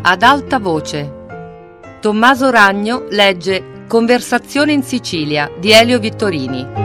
Ad alta voce. Tommaso Ragno legge Conversazione in Sicilia di Elio Vittorini.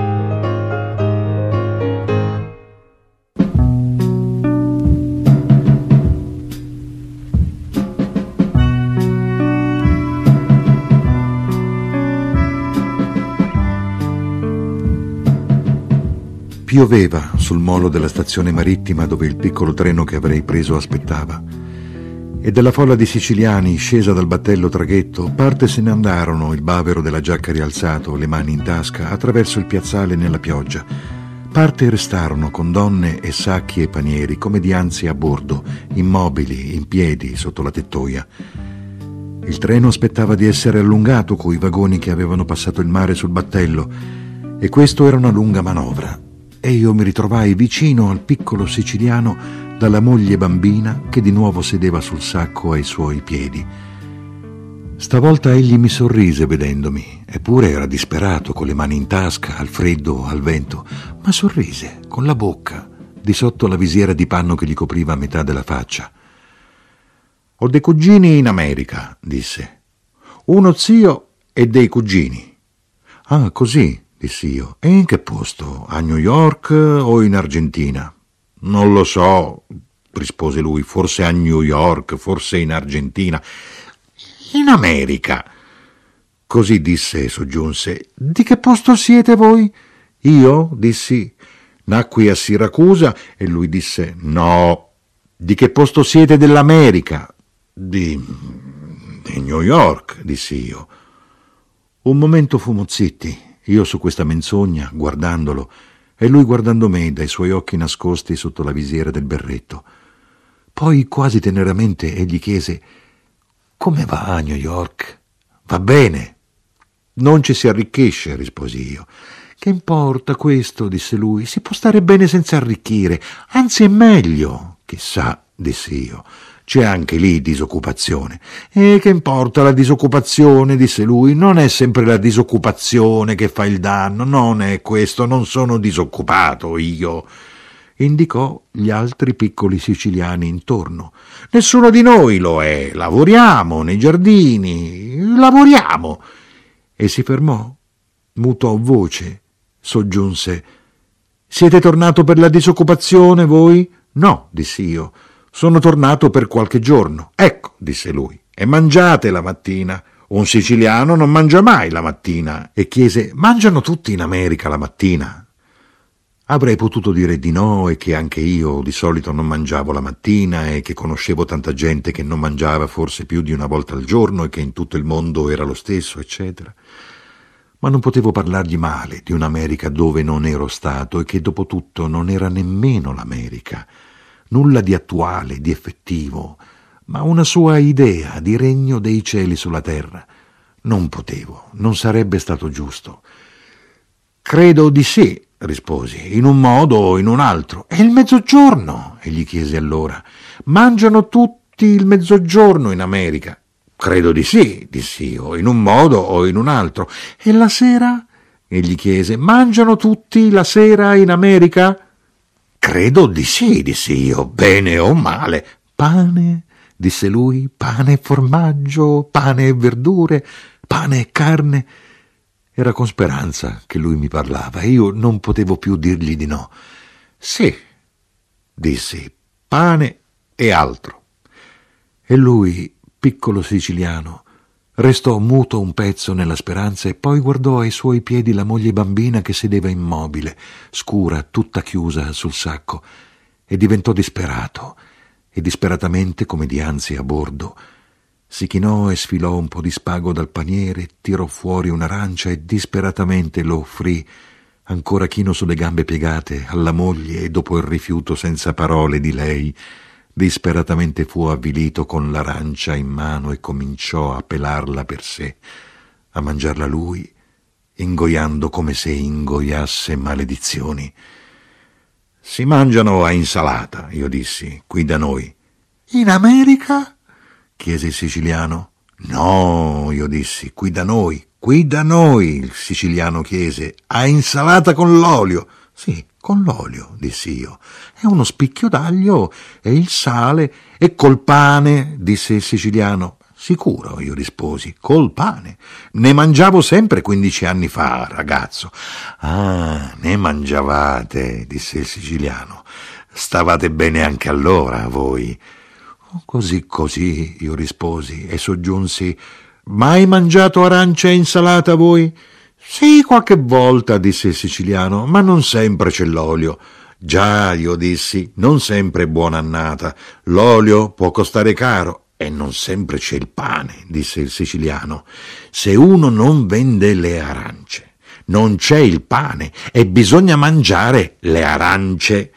Pioveva sul molo della stazione marittima dove il piccolo treno che avrei preso aspettava, e dalla folla di siciliani scesa dal battello traghetto parte se ne andarono, il bavero della giacca rialzato, le mani in tasca, attraverso il piazzale nella pioggia. Parte restarono con donne e sacchi e panieri come dianzi a bordo, immobili, in piedi sotto la tettoia. Il treno aspettava di essere allungato coi vagoni che avevano passato il mare sul battello, e questo era una lunga manovra. E io mi ritrovai vicino al piccolo siciliano dalla moglie bambina che di nuovo sedeva sul sacco ai suoi piedi. Stavolta egli mi sorrise vedendomi, eppure era disperato, con le mani in tasca, al freddo, al vento, ma sorrise, con la bocca, di sotto la visiera di panno che gli copriva metà della faccia. «Ho dei cugini in America», disse. «Uno zio e dei cugini». «Ah, così», dissi io. «E in che posto? A New York o in Argentina?» «Non lo so», rispose lui, «forse a New York, forse in Argentina». «In America». Così disse e soggiunse: «Di che posto siete voi?» «Io?» dissi. «Nacqui a Siracusa», e lui disse: «No». «Di che posto siete dell'America?» Di New York», dissi io. Un momento fummo zitti, io su questa menzogna, guardandolo, e lui guardando me dai suoi occhi nascosti sotto la visiera del berretto. Poi, quasi teneramente, egli chiese: «Come va a New York?» «Va bene». «Non ci si arricchisce», risposi io. «Che importa questo?» disse lui. «Si può stare bene senza arricchire, anzi è meglio». «Chissà», dissi io. «C'è anche lì disoccupazione». «E che importa la disoccupazione?» disse lui. «Non è sempre la disoccupazione che fa il danno, non è questo, non sono disoccupato io». Indicò gli altri piccoli siciliani intorno. «Nessuno di noi lo è, lavoriamo nei giardini, lavoriamo». E si fermò, mutò voce, soggiunse: «Siete tornato per la disoccupazione voi?» «No», dissi io. «Sono tornato per qualche giorno». «Ecco», disse lui, «e mangiate la mattina». «Un siciliano non mangia mai la mattina». E chiese: «Mangiano tutti in America la mattina?» Avrei potuto dire di no, e che anche io di solito non mangiavo la mattina, e che conoscevo tanta gente che non mangiava forse più di una volta al giorno, e che in tutto il mondo era lo stesso, eccetera. Ma non potevo parlargli male di un'America dove non ero stato, e che dopo tutto non era nemmeno l'America. Nulla di attuale, di effettivo, ma una sua idea di regno dei cieli sulla terra. Non potevo, non sarebbe stato giusto. «Credo di sì», risposi, «in un modo o in un altro». «E il mezzogiorno?» egli chiese allora. «Mangiano tutti il mezzogiorno in America?» «Credo di sì», dissi io, «in un modo o in un altro». «E la sera?» egli chiese. «Mangiano tutti la sera in America?» «Credo di sì», dissi io, «bene o male». «Pane?» disse lui, «pane e formaggio, pane e verdure, pane e carne». Era con speranza che lui mi parlava, e io non potevo più dirgli di no. «Sì», dissi, «pane e altro». E lui, piccolo siciliano, restò muto un pezzo nella speranza, e poi guardò ai suoi piedi la moglie bambina che sedeva immobile, scura, tutta chiusa sul sacco, e diventò disperato, e disperatamente, come dianzi a bordo, si chinò e sfilò un po' di spago dal paniere, tirò fuori un'arancia e disperatamente lo offrì, ancora chino sulle gambe piegate, alla moglie, e dopo il rifiuto senza parole di lei, disperatamente fu avvilito con l'arancia in mano e cominciò a pelarla per sé, a mangiarla lui, ingoiando come se ingoiasse maledizioni. «Si mangiano a insalata», io dissi, «qui da noi». «In America?» chiese il siciliano. «No», io dissi, «qui da noi». «Qui da noi», il siciliano chiese, «a insalata con l'olio». «Sì, Con l'olio, dissi io, e uno spicchio d'aglio e il sale, e col pane, disse il siciliano. Sicuro, io risposi, col pane. Ne mangiavo sempre 15 anni fa, ragazzo. Ah, ne mangiavate, disse il siciliano. Stavate bene anche allora, voi. Così, io risposi e soggiunsi, mai mangiato arance e insalata voi? Sì, qualche volta, disse il siciliano, ma non sempre c'è l'olio. Già, io dissi, non sempre è buona annata. L'olio può costare caro. E non sempre c'è il pane, disse il siciliano. Se uno non vende le arance, non c'è il pane e bisogna mangiare le arance.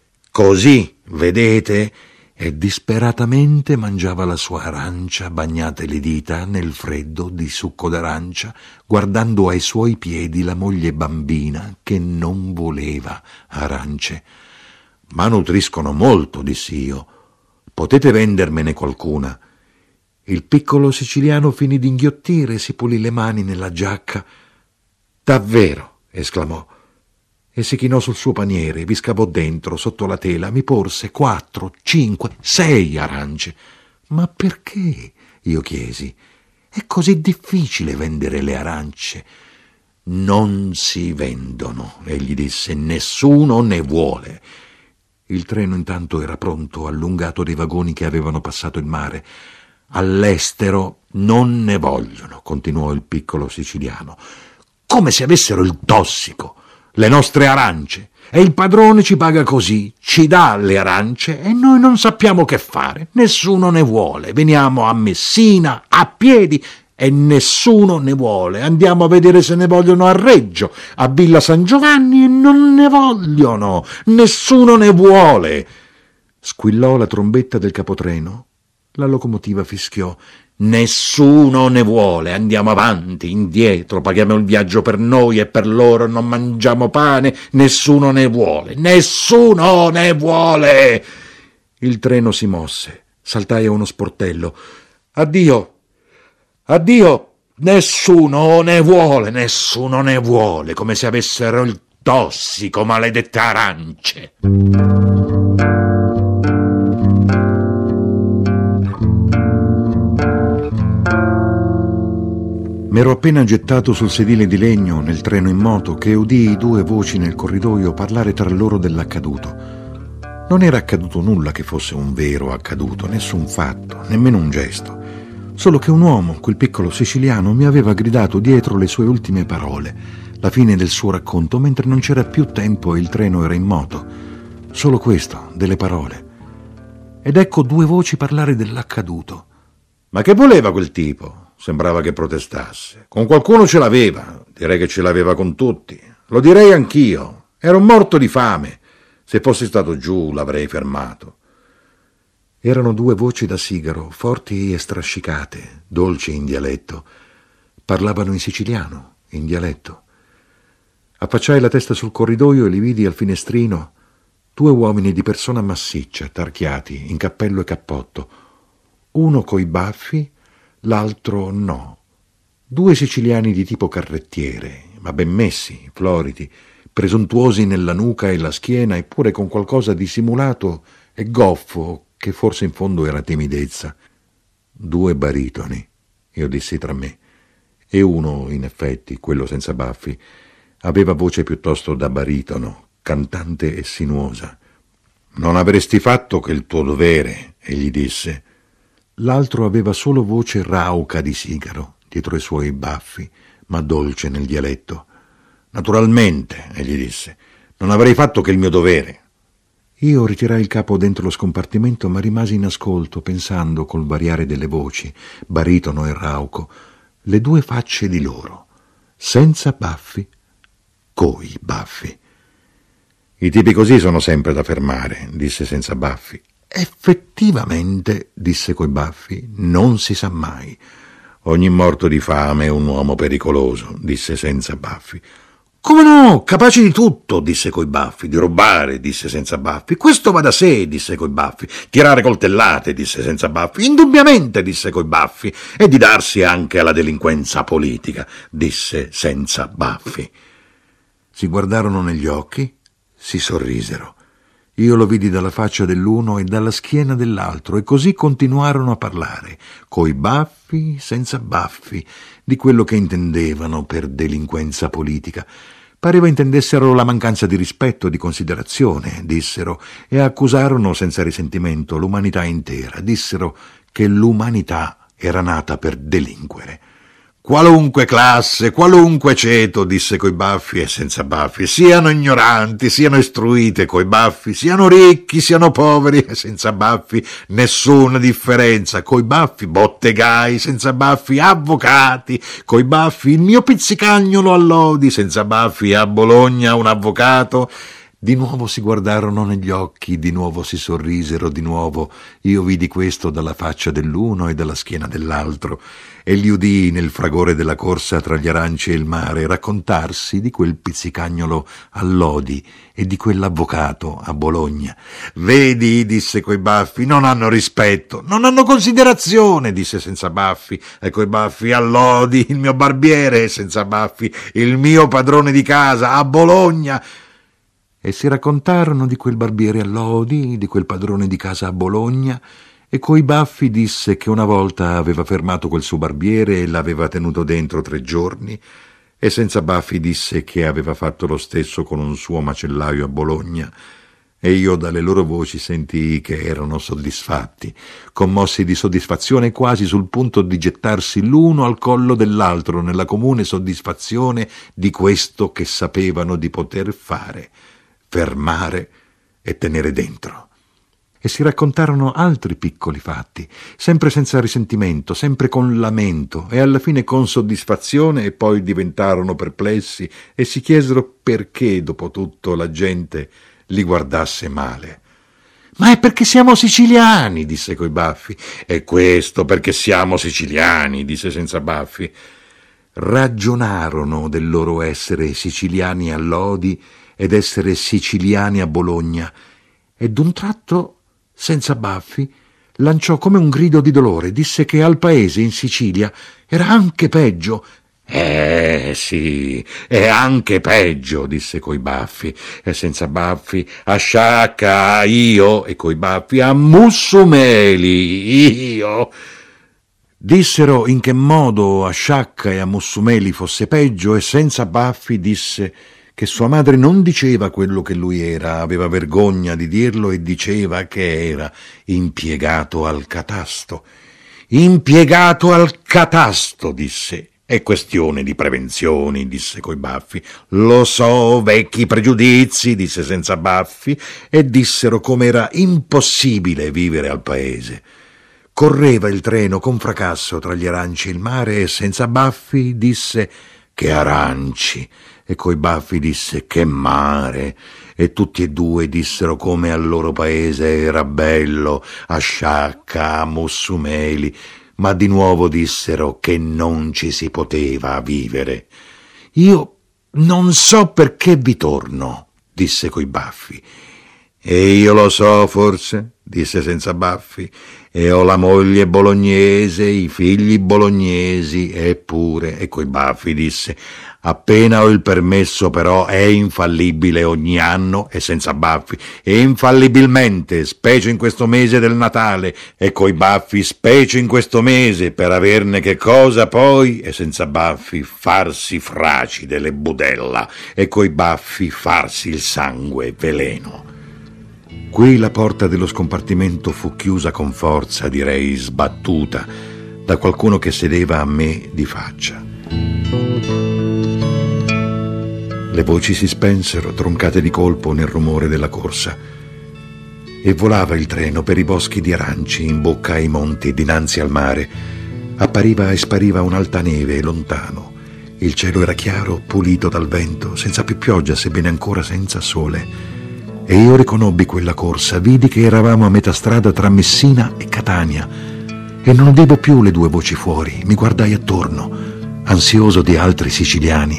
Così, vedete? E disperatamente mangiava la sua arancia, bagnate le dita nel freddo di succo d'arancia, guardando ai suoi piedi la moglie bambina che non voleva arance. Ma nutriscono molto, dissi io. Potete vendermene qualcuna? Il piccolo siciliano finì di inghiottire e si pulì le mani nella giacca. Davvero, esclamò, e si chinò sul suo paniere, vi scavò dentro, sotto la tela, mi porse 4, 5, 6 arance. Ma perché? Io chiesi. È così difficile vendere le arance. Non si vendono, egli disse, nessuno ne vuole. Il treno intanto era pronto, allungato dei vagoni che avevano passato il mare. All'estero non ne vogliono, continuò il piccolo siciliano, come se avessero il tossico, le nostre arance, e il padrone ci paga così, ci dà le arance e noi non sappiamo che fare, nessuno ne vuole, veniamo a Messina a piedi e nessuno ne vuole, andiamo a vedere se ne vogliono a Reggio, a Villa San Giovanni e non ne vogliono, nessuno ne vuole. Squillò la trombetta del capotreno, la locomotiva fischiò. Nessuno ne vuole, andiamo avanti, indietro, paghiamo il viaggio per noi e per loro, non mangiamo pane, nessuno ne vuole, nessuno ne vuole. Il treno si mosse, saltai a uno sportello. Addio, addio, nessuno ne vuole, come se avessero il tossico, maledette arance. M'ero appena gettato sul sedile di legno nel treno in moto che udii 2 voci nel corridoio parlare tra loro dell'accaduto. Non era accaduto nulla che fosse un vero accaduto, nessun fatto, nemmeno un gesto. Solo che un uomo, quel piccolo siciliano, mi aveva gridato dietro le sue ultime parole, la fine del suo racconto, mentre non c'era più tempo e il treno era in moto. Solo questo, delle parole. Ed ecco 2 voci parlare dell'accaduto. Ma che voleva quel tipo? Sembrava che protestasse. Con qualcuno ce l'aveva, direi che ce l'aveva con tutti. Lo direi anch'io. Ero morto di fame. Se fossi stato giù l'avrei fermato. Erano 2 voci da sigaro, forti e strascicate, dolci in dialetto. Parlavano in siciliano, in dialetto. Affacciai la testa sul corridoio e li vidi al finestrino 2 uomini di persona massiccia, tarchiati, in cappello e cappotto. Uno coi baffi, l'altro no. 2 siciliani di tipo carrettiere, ma ben messi, floridi, presuntuosi nella nuca e la schiena, eppure con qualcosa di simulato e goffo, che forse in fondo era timidezza. 2 baritoni, io dissi tra me, e uno, in effetti, quello senza baffi, aveva voce piuttosto da baritono, cantante e sinuosa. Non avresti fatto che il tuo dovere, egli disse. L'altro aveva solo voce rauca di sigaro, dietro i suoi baffi, ma dolce nel dialetto. Naturalmente, egli disse, non avrei fatto che il mio dovere. Io ritirai il capo dentro lo scompartimento, ma rimasi in ascolto, pensando col variare delle voci, baritono e rauco, le 2 facce di loro, senza baffi, coi baffi. I tipi così sono sempre da fermare, disse senza baffi. Effettivamente, disse coi baffi, non si sa mai. Ogni morto di fame è un uomo pericoloso, disse senza baffi. Come no, capace di tutto, disse coi baffi, di rubare, disse senza baffi. Questo va da sé, disse coi baffi. Tirare coltellate, disse senza baffi. Indubbiamente, disse coi baffi. E di darsi anche alla delinquenza politica, disse senza baffi. Si guardarono negli occhi, Si sorrisero. Io lo vidi dalla faccia dell'uno e dalla schiena dell'altro, e così continuarono a parlare, coi baffi, senza baffi, di quello che intendevano per delinquenza politica. Pareva intendessero la mancanza di rispetto, di considerazione, dissero, e accusarono senza risentimento l'umanità intera. Dissero che l'umanità era nata per delinquere. Qualunque classe, qualunque ceto, disse coi baffi e senza baffi, siano ignoranti, siano istruite coi baffi, siano ricchi, siano poveri e senza baffi, nessuna differenza. Coi baffi bottegai, senza baffi avvocati, coi baffi il mio pizzicagnolo a Lodi, senza baffi a Bologna un avvocato. Di nuovo si guardarono negli occhi, di nuovo si sorrisero, di nuovo io vidi questo dalla faccia dell'uno e dalla schiena dell'altro, e li udii nel fragore della corsa tra gli aranci e il mare raccontarsi di quel pizzicagnolo a Lodi e di quell'avvocato a Bologna. Vedi, disse coi baffi, non hanno rispetto, non hanno considerazione, disse senza baffi, e coi baffi a Lodi il mio barbiere, senza baffi il mio padrone di casa a Bologna. E si raccontarono di quel barbiere a Lodi, di quel padrone di casa a Bologna, e coi baffi disse che una volta aveva fermato quel suo barbiere e l'aveva tenuto dentro 3 giorni, e senza baffi disse che aveva fatto lo stesso con un suo macellaio a Bologna, e io dalle loro voci sentii che erano soddisfatti, commossi di soddisfazione quasi sul punto di gettarsi l'uno al collo dell'altro nella comune soddisfazione di questo che sapevano di poter fare, fermare e tenere dentro. E si raccontarono altri piccoli fatti, sempre senza risentimento, sempre con lamento, e alla fine con soddisfazione, e poi diventarono perplessi e si chiesero perché, dopo tutto, la gente li guardasse male. «Ma è perché siamo siciliani», disse coi baffi. «E questo perché siamo siciliani», disse senza baffi. Ragionarono del loro essere siciliani a Lodi ed essere siciliani a Bologna, e d'un tratto, senza baffi, lanciò come un grido di dolore, disse che al paese in Sicilia era anche peggio. Sì, è anche peggio, disse coi baffi, e senza baffi a Sciacca io, e coi baffi a Mussumeli io. Dissero in che modo a Sciacca e a Mussumeli fosse peggio, e senza baffi disse che sua madre non diceva quello che lui era, aveva vergogna di dirlo e diceva che era impiegato al catasto. Impiegato al catasto, disse. È questione di prevenzioni, disse coi baffi. Lo so, vecchi pregiudizi, disse senza baffi, e dissero com'era impossibile vivere al paese. Correva il treno con fracasso tra gli aranci e il mare, e senza baffi disse che aranci, e coi baffi disse che mare, e tutti e due dissero come al loro paese era bello, a Sciacca, a Mussumeli, ma di nuovo dissero che non ci si poteva vivere. Io non so perché vi torno, disse coi baffi. E io lo so forse, disse senza baffi, e ho la moglie bolognese, i figli bolognesi, eppure, e coi baffi disse, appena ho il permesso però è infallibile ogni anno, e senza baffi, e infallibilmente, specie in questo mese del Natale, e coi baffi, specie in questo mese, per averne che cosa poi, e senza baffi, farsi fracide le budella, e coi baffi farsi il sangue veleno. Qui la porta dello scompartimento fu chiusa con forza, direi sbattuta, da qualcuno che sedeva a me di faccia. Le voci si spensero, troncate di colpo nel rumore della corsa, e volava il treno per i boschi di aranci in bocca ai monti dinanzi al mare. Appariva e spariva un'alta neve lontano. Il cielo era chiaro, pulito dal vento, senza più pioggia, sebbene ancora senza sole. E io riconobbi quella corsa, vidi che eravamo a metà strada tra Messina e Catania, e non udivo più le due voci fuori. Mi guardai attorno, ansioso di altri siciliani.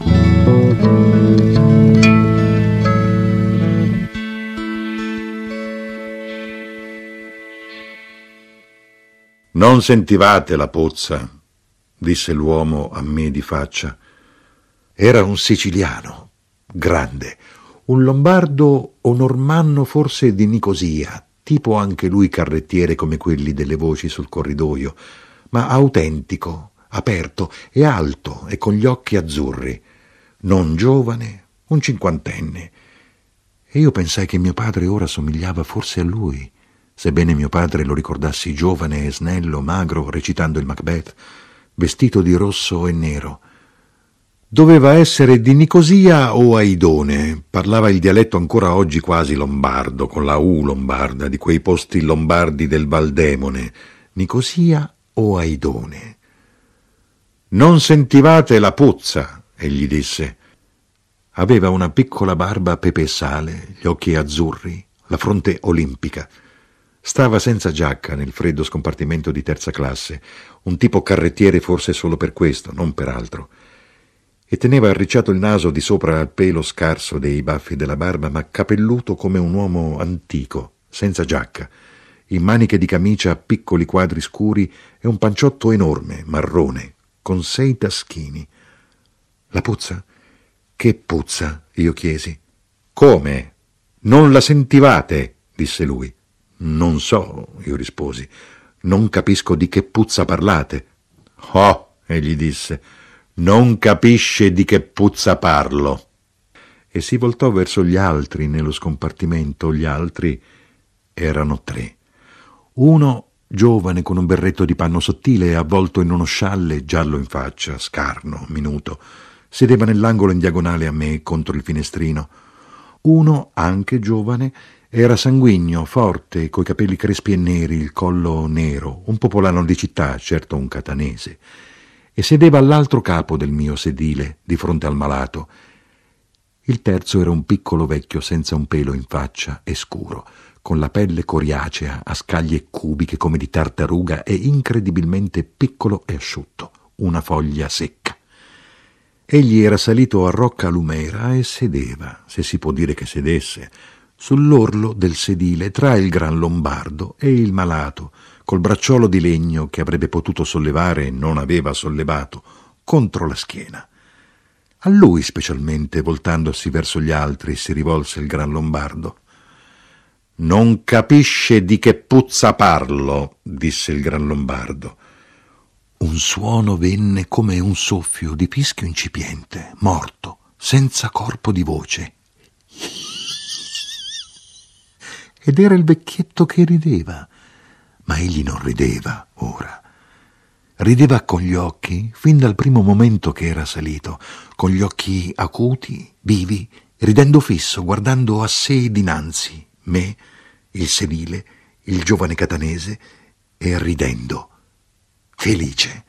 Non sentivate la pozza, disse l'uomo a me di faccia. Era un siciliano, grande, Un lombardo o normanno forse di Nicosia, tipo anche lui carrettiere come quelli delle voci sul corridoio, ma autentico, aperto e alto e con gli occhi azzurri, non giovane, un cinquantenne. E io pensai che mio padre ora somigliava forse a lui, sebbene mio padre lo ricordassi giovane e snello, magro, recitando il Macbeth, vestito di rosso e nero. Doveva essere di Nicosia o Aidone, parlava il dialetto ancora oggi quasi lombardo, con la U lombarda, di quei posti lombardi del Valdemone, Nicosia o Aidone. «Non sentivate la puzza», egli disse. Aveva una piccola barba pepe e sale, gli occhi azzurri, la fronte olimpica. Stava senza giacca nel freddo scompartimento di terza classe, un tipo carrettiere forse solo per questo, non per altro. E teneva arricciato il naso di sopra al pelo scarso dei baffi della barba, ma capelluto come un uomo antico, senza giacca, in maniche di camicia a piccoli quadri scuri e un panciotto enorme, marrone, con 6 taschini. «La puzza? Che puzza?» io chiesi. «Come? Non la sentivate?» disse lui. «Non so», io risposi. «Non capisco di che puzza parlate». «Oh», egli disse, «non capisce di che puzza parlo». E si voltò verso gli altri nello scompartimento. Gli altri erano 3. Uno giovane con un berretto di panno sottile avvolto in uno scialle giallo in faccia, scarno, minuto, sedeva nell'angolo in diagonale a me contro il finestrino. Uno, anche giovane, era sanguigno, forte, coi capelli crespi e neri, il collo nero, un popolano di città, certo un catanese, e sedeva all'altro capo del mio sedile, di fronte al malato. Il terzo era un piccolo vecchio senza un pelo in faccia e scuro, con la pelle coriacea, a scaglie cubiche come di tartaruga e incredibilmente piccolo e asciutto, una foglia secca. Egli era salito a Rocca Lumera e sedeva, se si può dire che sedesse, sull'orlo del sedile tra il gran lombardo e il malato, col bracciolo di legno che avrebbe potuto sollevare e non aveva sollevato, contro la schiena. A lui specialmente, voltandosi verso gli altri, si rivolse il gran lombardo. «Non capisce di che puzza parlo», disse il gran lombardo. Un suono venne come un soffio di fischio incipiente, morto, senza corpo di voce. Ed era il vecchietto che rideva, ma egli non rideva ora. Rideva con gli occhi, fin dal primo momento che era salito, con gli occhi acuti, vivi, ridendo fisso, guardando a sé dinanzi, me, il sedile, il giovane catanese, e ridendo, felice.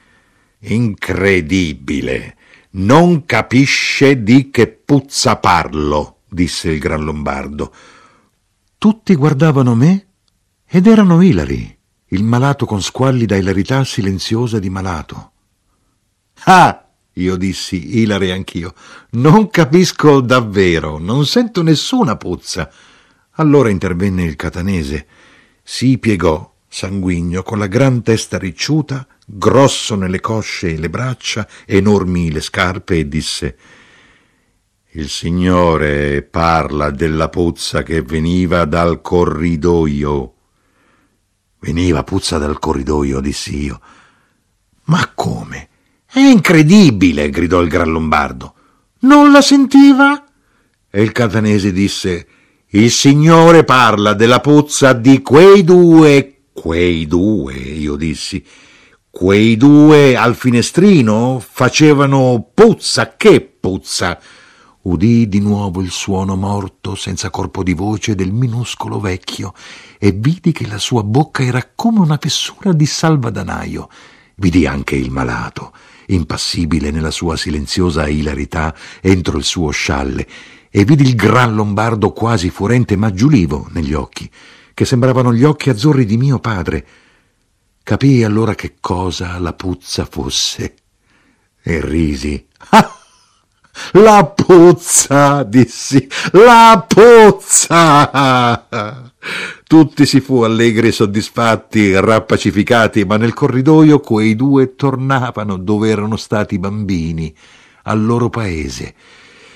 «Incredibile! Non capisce di che puzza parlo», disse il gran lombardo. Tutti guardavano me ed erano ilari, il malato con squallida ilarità silenziosa di malato. «Ah!» io dissi, ilare anch'io. «Non capisco davvero, non sento nessuna puzza». Allora intervenne il catanese. Si piegò, sanguigno, con la gran testa ricciuta, grosso nelle cosce e le braccia, enormi le scarpe, e disse: «Il Signore parla della puzza che veniva dal corridoio». «Veniva puzza dal corridoio», dissi io. «Ma come? È incredibile!» gridò il gran lombardo. «Non la sentiva?» E il catanese disse: «Il Signore parla della puzza di quei due». «Quei due?» io dissi. «Quei due al finestrino facevano puzza». «Che puzza?» Udii di nuovo il suono morto, senza corpo di voce, del minuscolo vecchio e vidi che la sua bocca era come una fessura di salvadanaio. Vidi anche il malato, impassibile nella sua silenziosa ilarità entro il suo scialle, e vidi il gran lombardo quasi furente ma giulivo negli occhi, che sembravano gli occhi azzurri di mio padre. Capii allora che cosa la puzza fosse e risi. «Ah! La puzza!» dissi. «La puzza!» Tutti si fu allegri e soddisfatti, rappacificati, ma nel corridoio quei due tornavano dove erano stati bambini, al loro paese.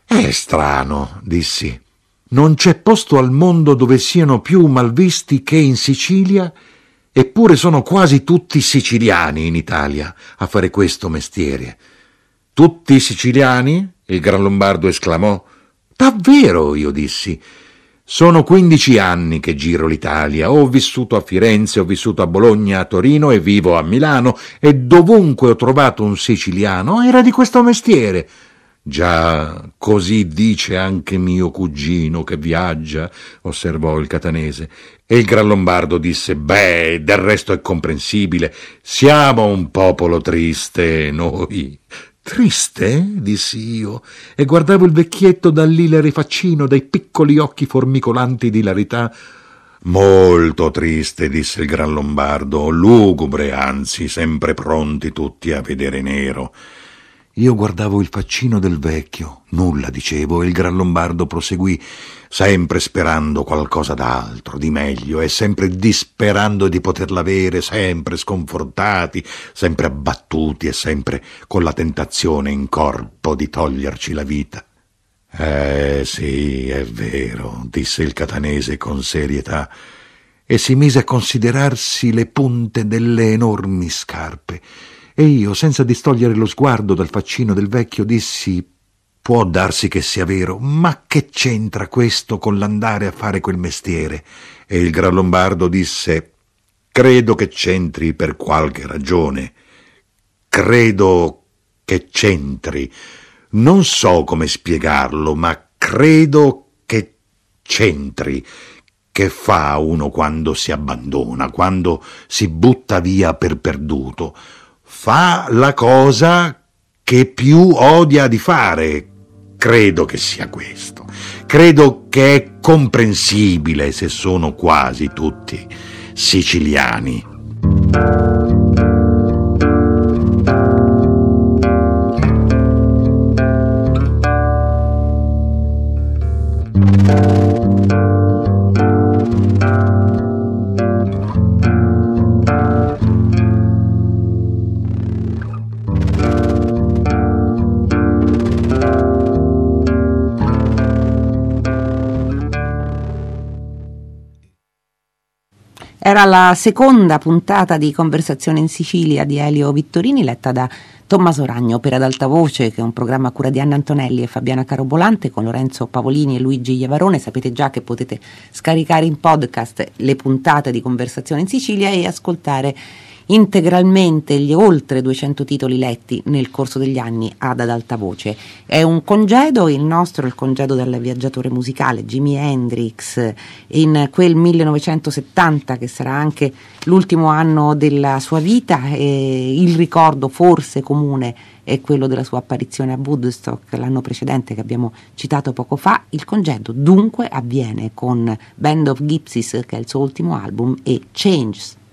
È strano, dissi. Non c'è posto al mondo dove siano più malvisti che in Sicilia, eppure sono quasi tutti siciliani in Italia a fare questo mestiere. Tutti siciliani? Il Gran Lombardo esclamò. Davvero, io dissi. Sono 15 anni che giro l'Italia. Ho vissuto a Firenze, ho vissuto a Bologna, a Torino e vivo a Milano, e dovunque ho trovato un siciliano era di questo mestiere. Già, così dice anche mio cugino che viaggia, osservò il catanese. E il Gran Lombardo disse: beh, del resto è comprensibile. Siamo un popolo triste, noi. Triste? Dissi io, e guardavo il vecchietto dall'ilare faccino, dai piccoli occhi formicolanti di ilarità. Molto triste, disse il Gran Lombardo, lugubre, anzi, sempre pronti tutti a vedere nero. Io guardavo il faccino del vecchio, nulla dicevo, e il Gran Lombardo proseguì, sempre sperando qualcosa d'altro, di meglio, e sempre disperando di poterla avere, sempre sconfortati, sempre abbattuti e sempre con la tentazione in corpo di toglierci la vita. Sì, è vero, disse il catanese con serietà, e si mise a considerarsi le punte delle enormi scarpe. E io, senza distogliere lo sguardo dal faccino del vecchio, dissi: può darsi che sia vero, ma che c'entra questo con l'andare a fare quel mestiere? E il Gran Lombardo disse: credo che c'entri per qualche ragione. Credo che c'entri. Non so come spiegarlo, ma credo che c'entri. Che fa uno quando si abbandona, quando si butta via per perduto? Fa la cosa che più odia di fare. Credo che sia questo. Credo che è comprensibile se sono quasi tutti siciliani. Era la seconda puntata di Conversazione in Sicilia di Elio Vittorini, letta da Tommaso Ragno per Ad Alta Voce, che è un programma a cura di Anna Antonelli e Fabiana Carobolante con Lorenzo Pavolini e Luigi Iavarone. Sapete già che potete scaricare in podcast le puntate di Conversazione in Sicilia e ascoltare integralmente gli oltre 200 titoli letti nel corso degli anni ad Alta Voce. È un congedo, il nostro, il congedo del viaggiatore musicale Jimi Hendrix, in quel 1970 che sarà anche l'ultimo anno della sua vita, e il ricordo forse comune è quello della sua apparizione a Woodstock l'anno precedente che abbiamo citato poco fa. Il congedo dunque avviene con Band of Gypsies, che è il suo ultimo album, e Changes.